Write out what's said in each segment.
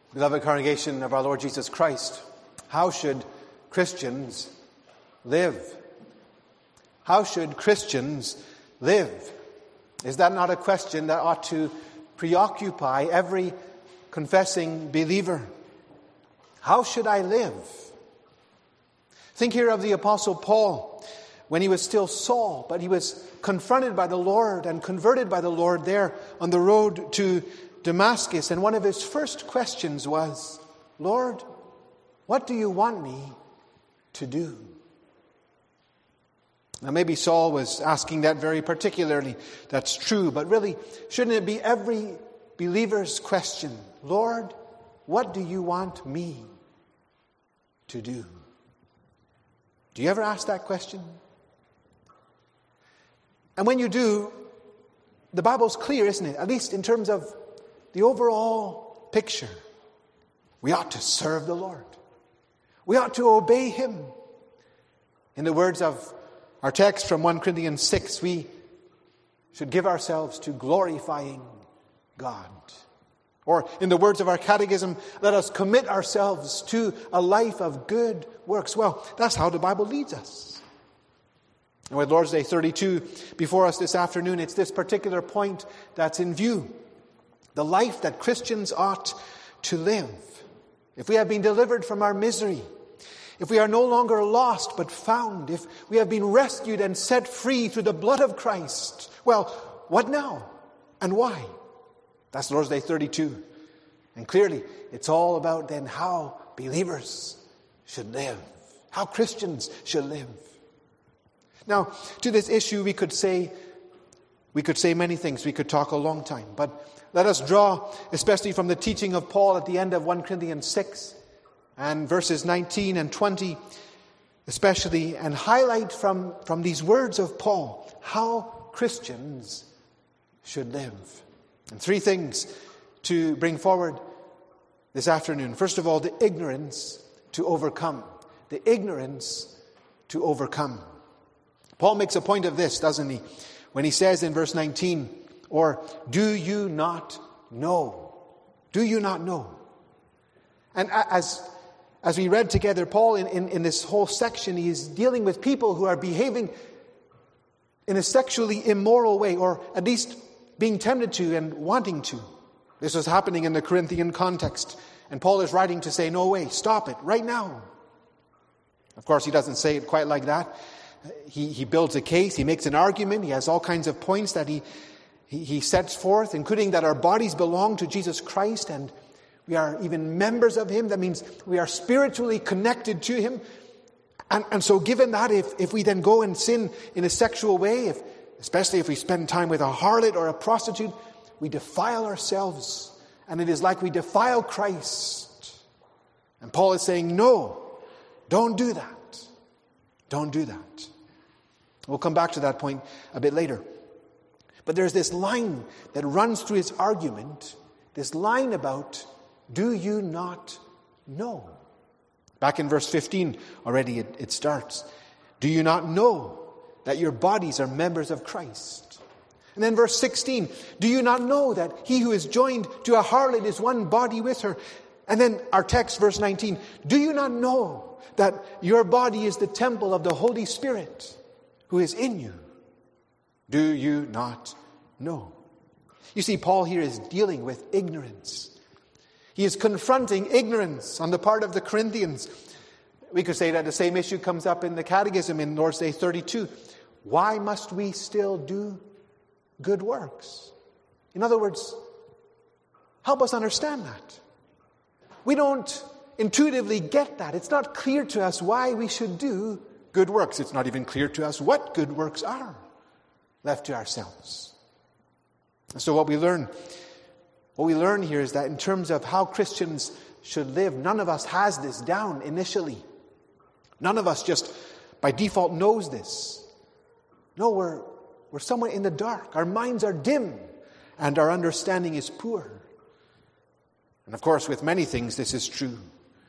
Beloved congregation of our Lord Jesus Christ, how should Christians live? How should Christians live? Is that not a question that ought to preoccupy every confessing believer? How should I live? Think here of the Apostle Paul, when he was still Saul, but he was confronted by the Lord and converted by the Lord there on the road to Damascus. And one of his first questions was, Lord, what do you want me to do? Now maybe Saul was asking that very particularly. That's true. But really, shouldn't it be every believer's question? Lord, what do you want me to do? Do you ever ask that question? And when you do, the Bible's clear, isn't it? At least in terms of the overall picture. We ought to serve the Lord. We ought to obey Him. In the words of our text from 1 Corinthians 6, we should give ourselves to glorifying God. Or in the words of our catechism, let us commit ourselves to a life of good works. Well, that's how the Bible leads us. And with Lord's Day 32 before us this afternoon, it's this particular point that's in view. The life that Christians ought to live. If we have been delivered from our misery, if we are no longer lost but found, if we have been rescued and set free through the blood of Christ, well, what now and why? That's Lord's Day 32. And clearly, it's all about then how believers should live, how Christians should live. Now, to this issue, we could say many things. We could talk a long time. But let us draw, especially from the teaching of Paul at the end of 1 Corinthians 6 and verses 19 and 20, especially, and highlight from these words of Paul how Christians should live. And three things to bring forward this afternoon. First of all, the ignorance to overcome. The ignorance to overcome. Paul makes a point of this, doesn't he? When he says in verse 19, or do you not know? Do you not know? And as we read together, Paul in this whole section, he is dealing with people who are behaving in a sexually immoral way, or at least being tempted to and wanting to. This was happening in the Corinthian context. And Paul is writing to say, no way, stop it right now. Of course, he doesn't say it quite like that. He builds a case, he makes an argument, he has all kinds of points that he sets forth, including that our bodies belong to Jesus Christ and we are even members of Him. That means we are spiritually connected to Him. And so given that, if we then go and sin in a sexual way, especially if we spend time with a harlot or a prostitute, we defile ourselves. And it is like we defile Christ. And Paul is saying, no, don't do that. Don't do that. We'll come back to that point a bit later. But there's this line that runs through his argument, this line about, do you not know? Back in verse 15 already it starts. Do you not know that your bodies are members of Christ? And then verse 16, do you not know that he who is joined to a harlot is one body with her? And then our text, verse 19, do you not know that your body is the temple of the Holy Spirit who is in you? Do you not know? You see, Paul here is dealing with ignorance. He is confronting ignorance on the part of the Corinthians. We could say that the same issue comes up in the Catechism in Lord's Day 32. Why must we still do good works? In other words, help us understand that. We don't intuitively get that. It's not clear to us why we should do good works. It's not even clear to us what good works are left to ourselves. And so what we learn here is that in terms of how Christians should live, none of us has this down initially. None of us just by default knows this. No, we're somewhere in the dark. Our minds are dim and our understanding is poor. And of course, with many things, this is true.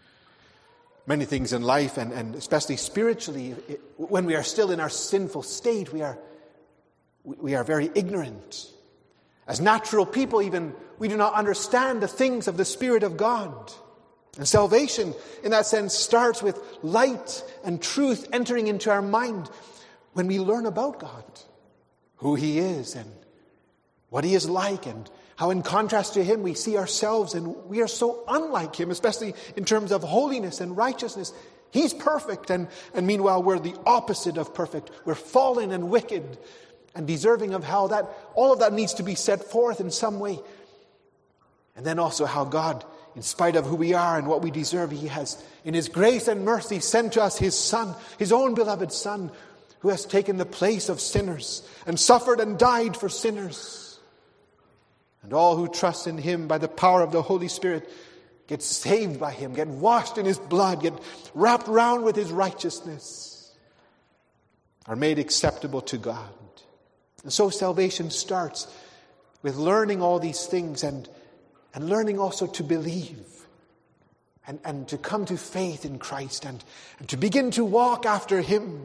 Many things in life, and especially spiritually, when we are still in our sinful state, we are very ignorant. As natural people even, we do not understand the things of the Spirit of God. And salvation, in that sense, starts with light and truth entering into our mind when we learn about God, who He is and what He is like, and how in contrast to Him we see ourselves and we are so unlike Him, especially in terms of holiness and righteousness. He's perfect, and meanwhile we're the opposite of perfect. We're fallen and wicked and deserving of hell. That all of that needs to be set forth in some way. And then also how God, in spite of who we are and what we deserve, He has, in His grace and mercy, sent to us His Son, His own beloved Son, who has taken the place of sinners and suffered and died for sinners. And all who trust in Him by the power of the Holy Spirit get saved by Him, get washed in His blood, get wrapped round with His righteousness, are made acceptable to God. And so salvation starts with learning all these things and learning also to believe and to come to faith in Christ and to begin to walk after Him.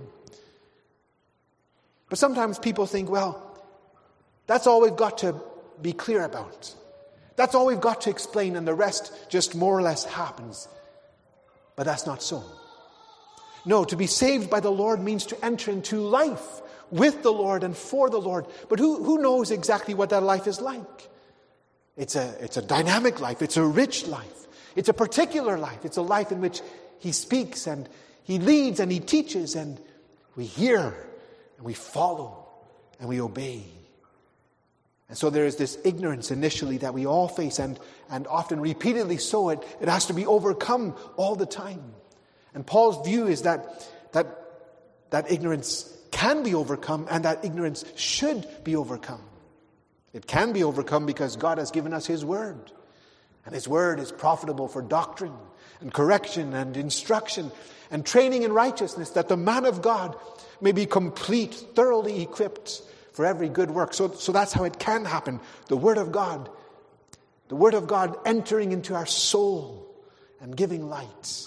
But sometimes people think, well, that's all we've got to be clear about. That's all we've got to explain, and the rest just more or less happens. But that's not so. No, to be saved by the Lord means to enter into life with the Lord and for the Lord. But who knows exactly what that life is like? It's a dynamic life. It's a rich life. It's a particular life. It's a life in which He speaks and He leads and He teaches, and we hear and we follow and we obey. And so there is this ignorance initially that we all face, and often repeatedly so. It has to be overcome all the time. And Paul's view is that ignorance can be overcome, and that ignorance should be overcome. It can be overcome because God has given us His Word. And His Word is profitable for doctrine and correction and instruction and training in righteousness, that the man of God may be complete, thoroughly equipped for every good work. So that's how it can happen. The Word of God entering into our soul and giving light.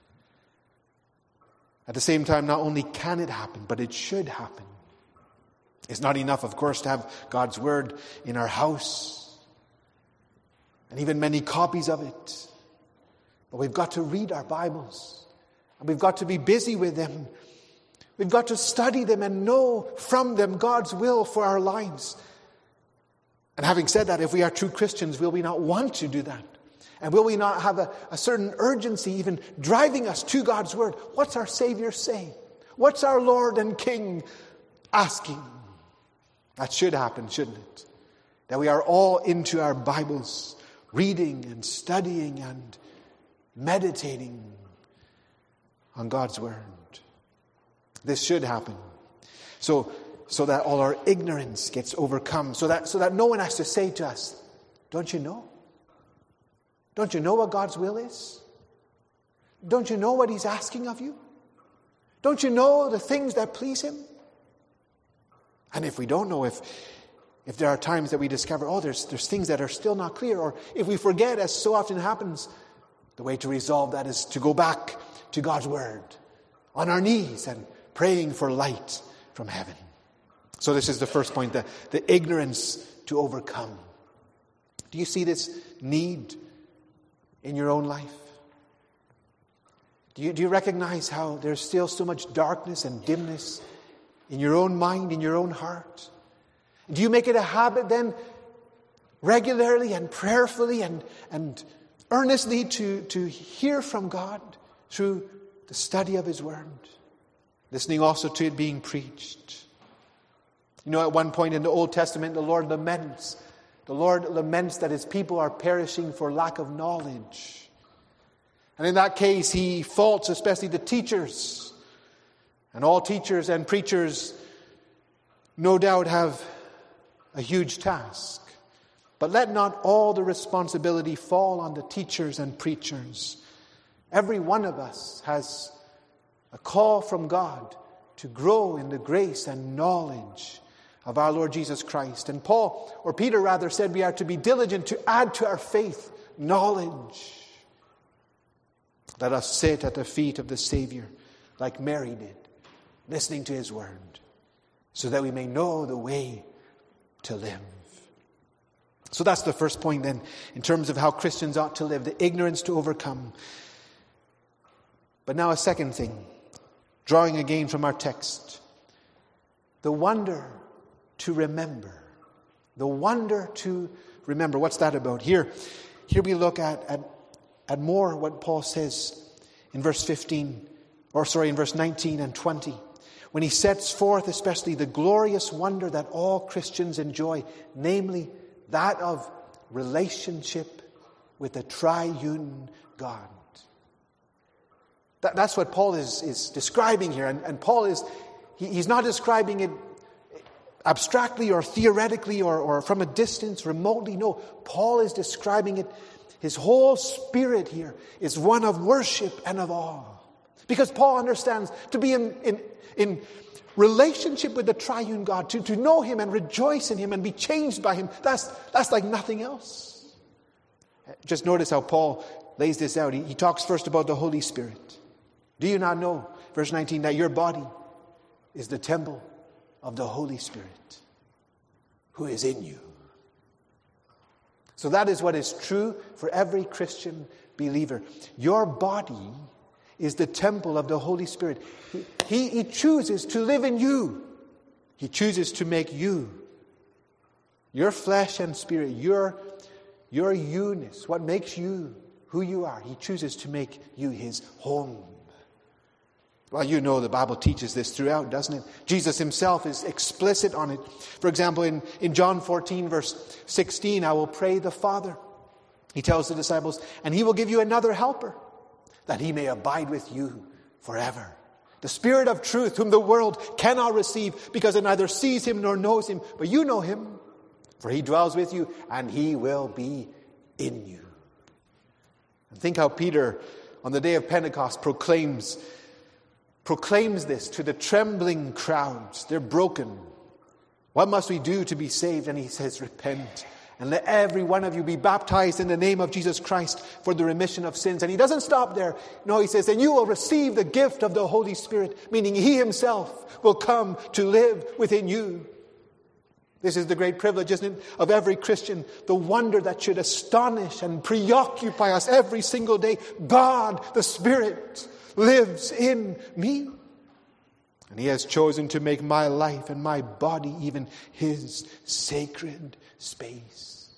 At the same time, not only can it happen, but it should happen. It's not enough, of course, to have God's Word in our house and even many copies of it. But we've got to read our Bibles, and we've got to be busy with them. We've got to study them and know from them God's will for our lives. And having said that, if we are true Christians, will we not want to do that? And will we not have a certain urgency even driving us to God's Word? What's our Savior saying? What's our Lord and King asking? That should happen, shouldn't it? That we are all into our Bibles, reading and studying and meditating on God's Word. This should happen. So that all our ignorance gets overcome. So that no one has to say to us, don't you know? Don't you know what God's will is? Don't you know what He's asking of you? Don't you know the things that please Him? And if we don't know, if there are times that we discover, there's things that are still not clear, or if we forget, as so often happens, the way to resolve that is to go back to God's Word on our knees and praying for light from heaven. So this is the first point, the ignorance to overcome. Do you see this need in your own life? Do you recognize how there's still so much darkness and dimness in your own mind, in your own heart? Do you make it a habit then, regularly and prayerfully and earnestly to hear from God through the study of His Word? Listening also to it being preached. You know, at one point in the Old Testament, the Lord laments that His people are perishing for lack of knowledge. And in that case, He faults especially the teachers. And all teachers and preachers no doubt have a huge task. But let not all the responsibility fall on the teachers and preachers. Every one of us has a call from God to grow in the grace and knowledge of our Lord Jesus Christ. And Peter said we are to be diligent to add to our faith knowledge. Let us sit at the feet of the Savior like Mary did, listening to His Word, so that we may know the way to live. So that's the first point then, in terms of how Christians ought to live, the ignorance to overcome. But now a second thing, drawing again from our text, the wonder to remember. The wonder to remember. What's that about? Here we look at more what Paul says in verse 19 and 20. When he sets forth especially the glorious wonder that all Christians enjoy, namely that of relationship with the triune God. That's what Paul is describing here. And Paul he's not describing it abstractly or theoretically or from a distance, remotely. No, Paul is describing it. His whole spirit here is one of worship and of awe. Because Paul understands to be in relationship with the triune God, to know him and rejoice in him and be changed by him, that's like nothing else. Just notice how Paul lays this out. He talks first about the Holy Spirit. Do you not know, verse 19, that your body is the temple of the Holy Spirit who is in you? So that is what is true for every Christian believer. Your body is the temple of the Holy Spirit. He chooses to live in you. He chooses to make you, your flesh and spirit, your you-ness, what makes you who you are. He chooses to make you his home. Well, you know the Bible teaches this throughout, doesn't it? Jesus himself is explicit on it. For example, in John 14, verse 16, I will pray the Father. He tells the disciples, and he will give you another helper, that he may abide with you forever. The Spirit of truth, whom the world cannot receive, because it neither sees him nor knows him. But you know him, for he dwells with you, and he will be in you. And think how Peter, on the day of Pentecost, proclaims this to the trembling crowds. They're broken. What must we do to be saved? And he says, repent. And let every one of you be baptized in the name of Jesus Christ for the remission of sins. And he doesn't stop there. No, he says, and you will receive the gift of the Holy Spirit, meaning he himself will come to live within you. This is the great privilege, isn't it, of every Christian, the wonder that should astonish and preoccupy us every single day. God, the Spirit, lives in me. And he has chosen to make my life and my body even his sacred space.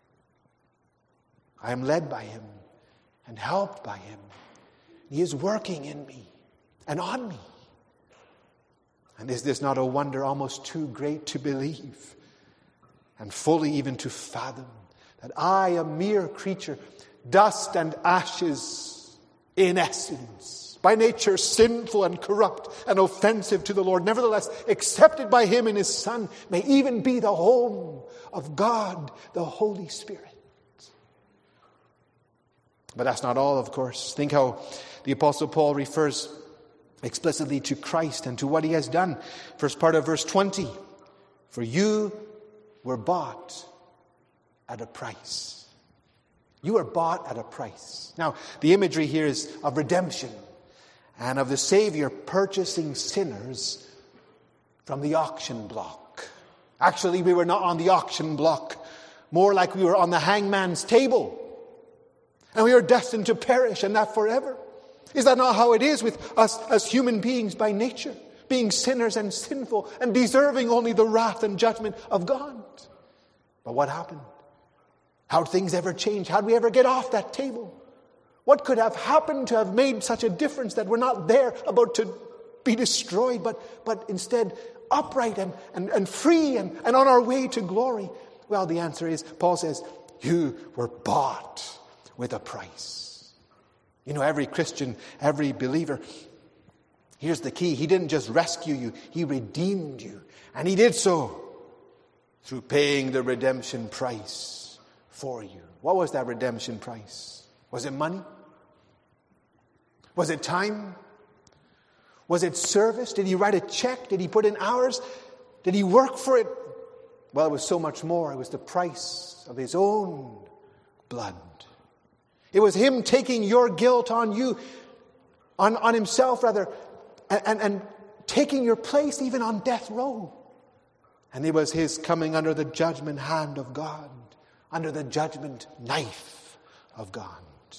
I am led by him and helped by him. He is working in me and on me. And is this not a wonder almost too great to believe and fully even to fathom, that I, a mere creature, dust and ashes in essence, by nature sinful and corrupt and offensive to the Lord, nevertheless accepted by him in his Son, may even be the home of God, the Holy Spirit. But that's not all, of course. Think how the Apostle Paul refers explicitly to Christ and to what he has done. First part of verse 20. For you were bought at a price. You were bought at a price. Now, the imagery here is of redemption and of the Savior purchasing sinners from the auction block. Actually, we were not on the auction block. More like we were on the hangman's table. And we are destined to perish, and that forever. Is that not how it is with us as human beings by nature? Being sinners and sinful and deserving only the wrath and judgment of God. But what happened? How'd things ever change? How'd we ever get off that table? What could have happened to have made such a difference that we're not there about to be destroyed, but instead upright and free and on our way to glory? Well, the answer is, Paul says, you were bought with a price. You know, every Christian, every believer, here's the key. He didn't just rescue you, he redeemed you. And he did so through paying the redemption price for you. What was that redemption price? Was it money? Was it time? Was it service? Did he write a check? Did he put in hours? Did he work for it? Well, it was so much more. It was the price of his own blood. It was him taking your guilt on you, on himself rather, and taking your place even on death row. And it was his coming under the judgment hand of God under the judgment knife of God.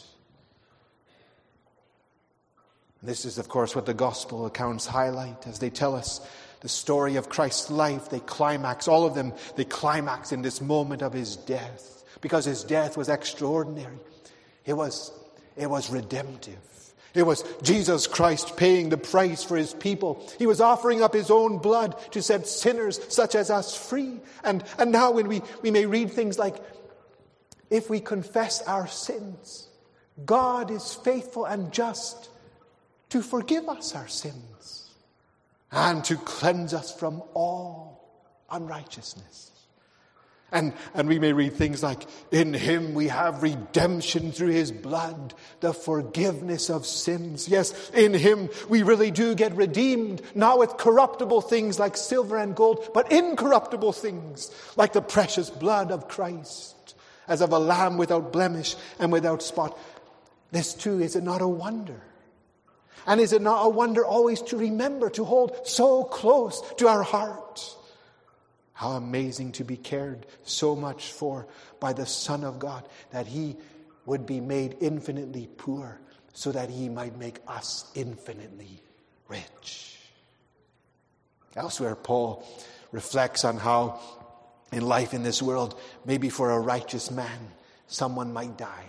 This is, of course, what the gospel accounts highlight as they tell us the story of Christ's life. They climax, all of them, they climax in this moment of his death, because his death was extraordinary. It was redemptive. It was Jesus Christ paying the price for his people. He was offering up his own blood to set sinners such as us free. And now when we may read things like, if we confess our sins, God is faithful and just to forgive us our sins and to cleanse us from all unrighteousness. And we may read things like, in him we have redemption through his blood, the forgiveness of sins. Yes, in him we really do get redeemed, not with corruptible things like silver and gold, but incorruptible things like the precious blood of Christ, as of a lamb without blemish and without spot. This too, is it not a wonder? And is it not a wonder always to remember, to hold so close to our heart? How amazing to be cared so much for by the Son of God, that he would be made infinitely poor so that he might make us infinitely rich. Elsewhere, Paul reflects on how in life in this world, maybe for a righteous man, someone might die.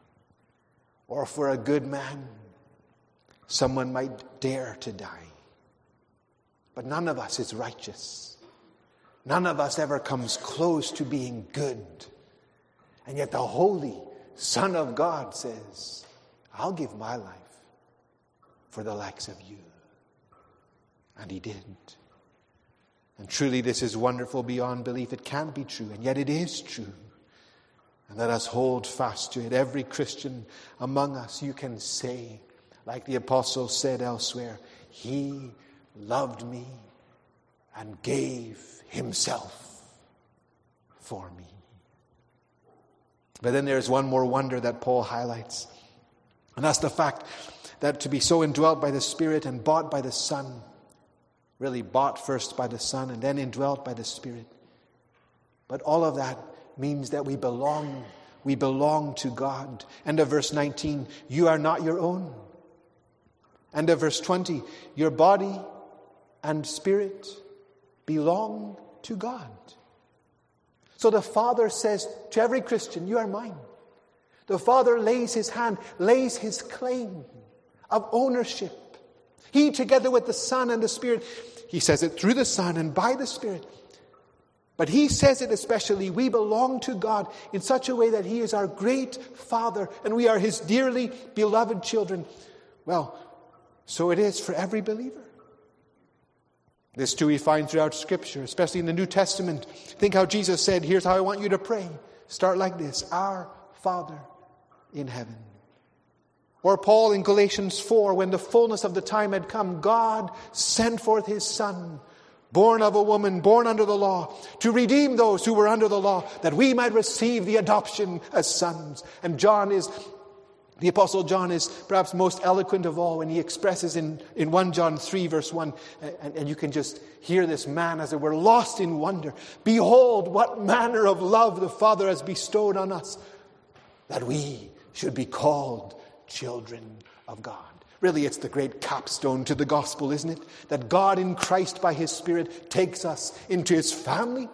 Or for a good man, someone might dare to die. But none of us is righteous. None of us ever comes close to being good. And yet the Holy Son of God says, I'll give my life for the likes of you. And he did. And truly this is wonderful beyond belief. It can't be true, and yet it is true. And let us hold fast to it. Every Christian among us, you can say, like the apostle said elsewhere, he loved me and gave himself for me. But then there's one more wonder that Paul highlights. And that's the fact that to be so indwelt by the Spirit and bought by the Son, really bought first by the Son and then indwelt by the Spirit. But all of that means that we belong to God. End of verse 19, you are not your own. End of verse 20, your body and spirit belong to God. So the Father says to every Christian, you are mine. The Father lays his hand, lays his claim of ownership. He, together with the Son and the Spirit, he says it through the Son and by the Spirit. But he says it especially, we belong to God in such a way that he is our great Father and we are his dearly beloved children. Well, so it is for every believer. This too we find throughout Scripture, especially in the New Testament. Think how Jesus said, here's how I want you to pray. Start like this, our Father in heaven. Or Paul in Galatians 4, when the fullness of the time had come, God sent forth his Son, born of a woman, born under the law, to redeem those who were under the law, that we might receive the adoption as sons. And the Apostle John is perhaps most eloquent of all when he expresses in 1 John 3 verse 1, and you can just hear this man as it were lost in wonder. Behold, what manner of love the Father has bestowed on us, that we should be called children of God. Really, it's the great capstone to the gospel, isn't it? That God in Christ by his Spirit takes us into his family.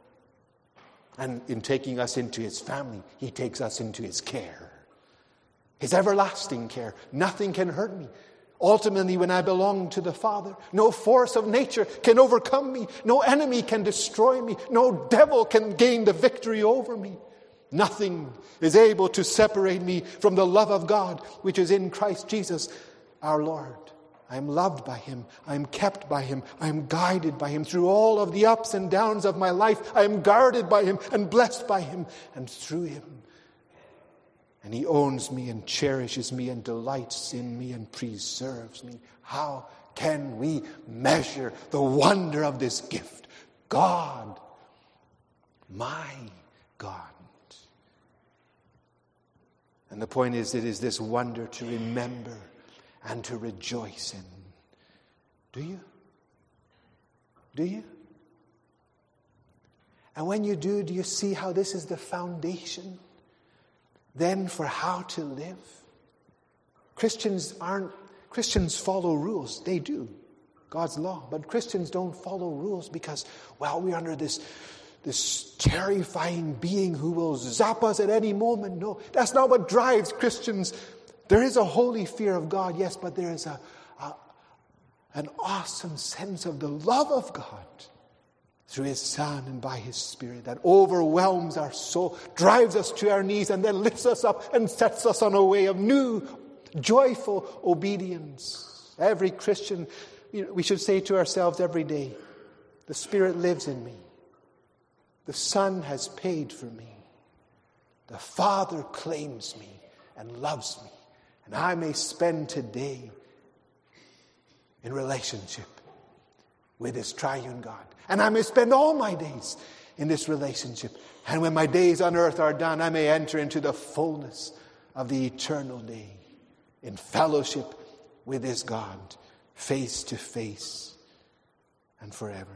And in taking us into his family, he takes us into his care. His everlasting care. Nothing can hurt me. Ultimately, when I belong to the Father, no force of nature can overcome me. No enemy can destroy me. No devil can gain the victory over me. Nothing is able to separate me from the love of God, which is in Christ Jesus, our Lord. I am loved by him. I am kept by him. I am guided by him through all of the ups and downs of my life. I am guarded by him and blessed by him and through him. And he owns me and cherishes me and delights in me and preserves me. How can we measure the wonder of this gift? God, my God. And the point is, it is this wonder to remember and to rejoice in. Do you? Do you? And when you do you see how this is the foundation then for how to live? Christians follow rules. They do. God's law. But Christians don't follow rules because, well, we're under this terrifying being who will zap us at any moment. No, that's not what drives Christians. There is a holy fear of God, yes, but there is an awesome sense of the love of God through His Son and by His Spirit that overwhelms our soul, drives us to our knees, and then lifts us up and sets us on a way of new, joyful obedience. Every Christian, we should say to ourselves every day, the Spirit lives in me. The Son has paid for me. The Father claims me and loves me. And I may spend today in relationship with this triune God. And I may spend all my days in this relationship. And when my days on earth are done, I may enter into the fullness of the eternal day in fellowship with this God, face to face and forever.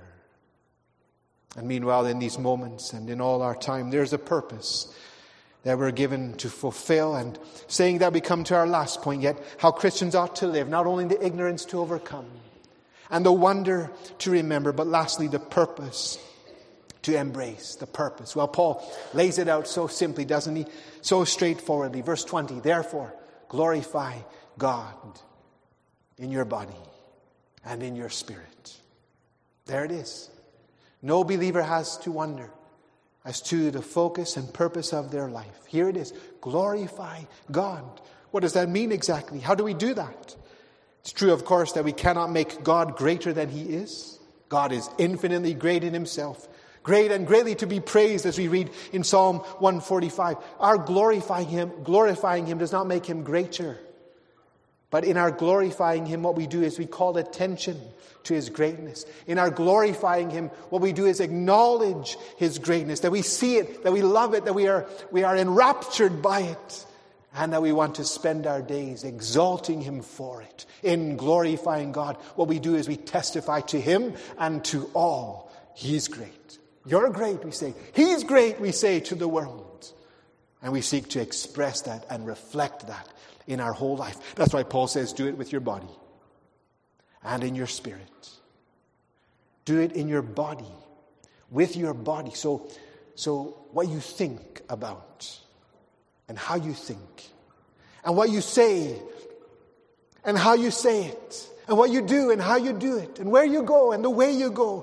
And meanwhile, in these moments and in all our time, there's a purpose that we're given to fulfill. And saying that, we come to our last point yet, how Christians ought to live, not only the ignorance to overcome and the wonder to remember, but lastly, the purpose to embrace. The purpose. Well, Paul lays it out so simply, doesn't he? So straightforwardly. Verse 20, therefore, glorify God in your body and in your spirit. There it is. No believer has to wonder as to the focus and purpose of their life. Here it is. Glorify God. What does that mean exactly? How do we do that? It's true, of course, that we cannot make God greater than He is. God is infinitely great in Himself. Great and greatly to be praised, as we read in Psalm 145. Our glorifying Him does not make Him greater. But in our glorifying Him, what we do is we call attention to His greatness. In our glorifying Him, what we do is acknowledge His greatness, that we see it, that we love it, that we are enraptured by it, and that we want to spend our days exalting Him for it. In glorifying God, what we do is we testify to Him and to all. He's great. You're great, we say. He's great, we say to the world. And we seek to express that and reflect that in our whole life. That's why Paul says, do it with your body and in your spirit. Do it in your body, with your body. So what you think about and how you think, and what you say and how you say it, and what you do and how you do it, and where you go and the way you go,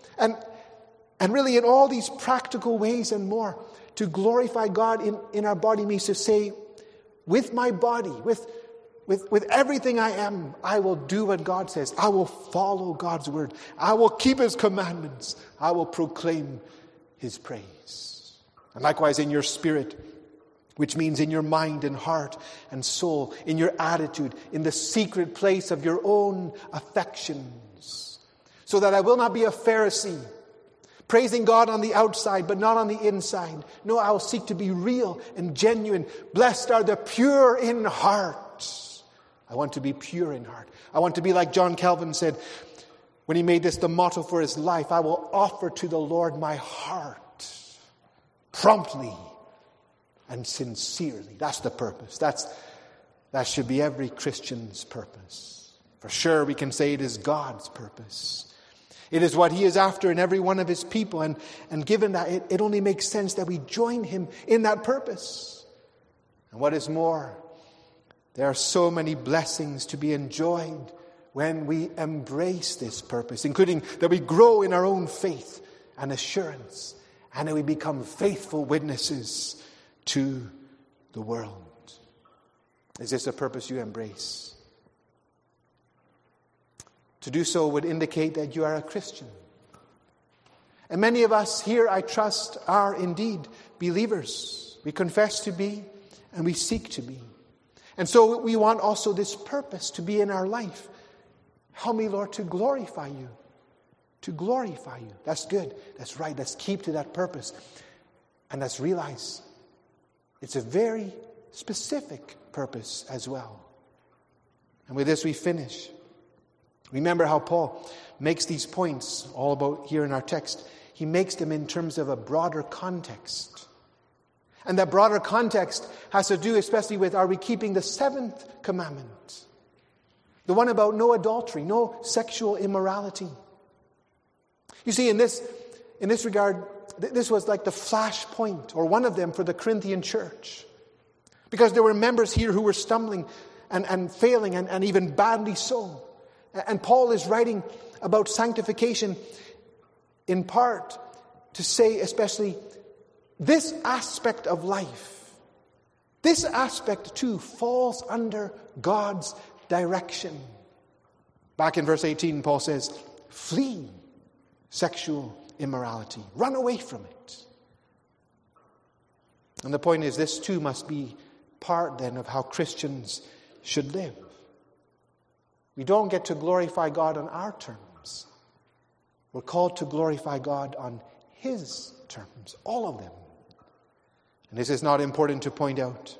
and really in all these practical ways and more. To glorify God in our body means to say, with my body, with everything I am, I will do what God says. I will follow God's word. I will keep His commandments. I will proclaim His praise. And likewise in your spirit, which means in your mind and heart and soul, in your attitude, in the secret place of your own affections. So that I will not be a Pharisee, praising God on the outside, but not on the inside. No, I will seek to be real and genuine. Blessed are the pure in heart. I want to be pure in heart. I want to be like John Calvin said when he made this the motto for his life. I will offer to the Lord my heart promptly and sincerely. That's the purpose. That should be every Christian's purpose. For sure, we can say it is God's purpose. It is what He is after in every one of His people. And given that, it only makes sense that we join Him in that purpose. And what is more, there are so many blessings to be enjoyed when we embrace this purpose, including that we grow in our own faith and assurance, and that we become faithful witnesses to the world. Is this a purpose you embrace? To do so would indicate that you are a Christian. And many of us here, I trust, are indeed believers. We confess to be, and we seek to be. And so we want also this purpose to be in our life. Help me, Lord, to glorify You. To glorify You. That's good. That's right. Let's keep to that purpose. And let's realize it's a very specific purpose as well. And with this we finish. Remember how Paul makes these points all about here in our text. he makes them in terms of a broader context. And that broader context has to do especially with, are we keeping the seventh commandment? The one about no adultery, no sexual immorality. You see, in this regard, this was like the flashpoint, or one of them, for the Corinthian church. Because there were members here who were stumbling and failing, and even badly so. And Paul is writing about sanctification in part to say especially this aspect of life, this aspect too falls under God's direction. Back in verse 18, Paul says, flee sexual immorality. Run away from it. And the point is, this too must be part then of how Christians should live. We don't get to glorify God on our terms. We're called to glorify God on His terms, all of them. And this is not important to point out.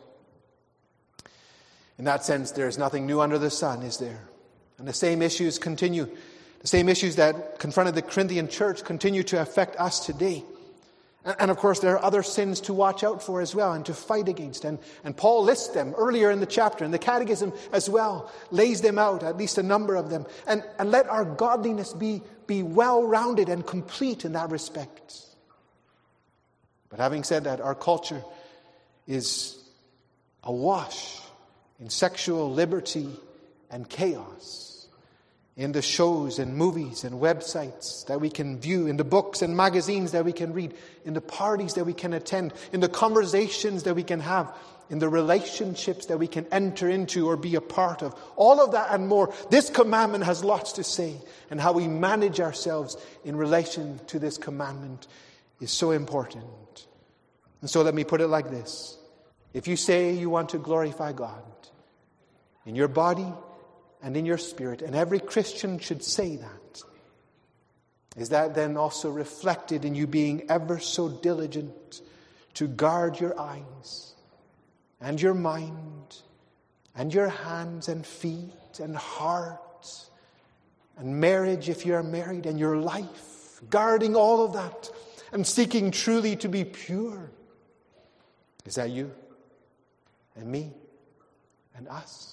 In that sense, there is nothing new under the sun, is there? And the same issues continue. The same issues that confronted the Corinthian church continue to affect us today. And of course, there are other sins to watch out for as well and to fight against. And Paul lists them earlier in the chapter, and the Catechism as well lays them out, at least a number of them. And let our godliness be well-rounded and complete in that respect. But having said that, our culture is awash in sexual liberty and chaos. In the shows and movies and websites that we can view, in the books and magazines that we can read, in the parties that we can attend, in the conversations that we can have, in the relationships that we can enter into or be a part of. All of that and more. This commandment has lots to say, and how we manage ourselves in relation to this commandment is so important. And so let me put it like this. If you say you want to glorify God in your body and in your spirit, and every Christian should say that, is that then also reflected in you being ever so diligent to guard your eyes and your mind and your hands and feet and heart and marriage if you are married, and your life, guarding all of that and seeking truly to be pure? Is that you and me and us?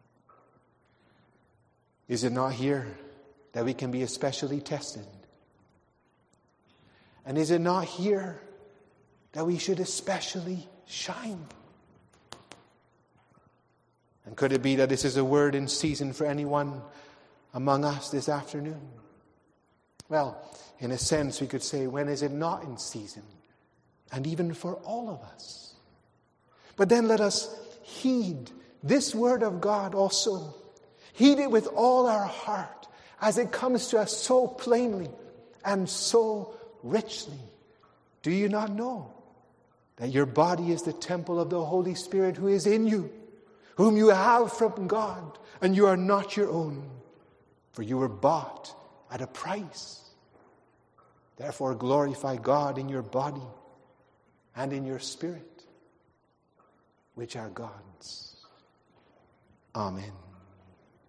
Is it not here that we can be especially tested? And is it not here that we should especially shine? And could it be that this is a word in season for anyone among us this afternoon? Well, in a sense, we could say, when is it not in season? And even for all of us. But then let us heed this word of God also. Heed it with all our heart as it comes to us so plainly and so richly. Do you not know that your body is the temple of the Holy Spirit who is in you, whom you have from God, and you are not your own, for you were bought at a price? Therefore glorify God in your body and in your spirit, which are God's. Amen.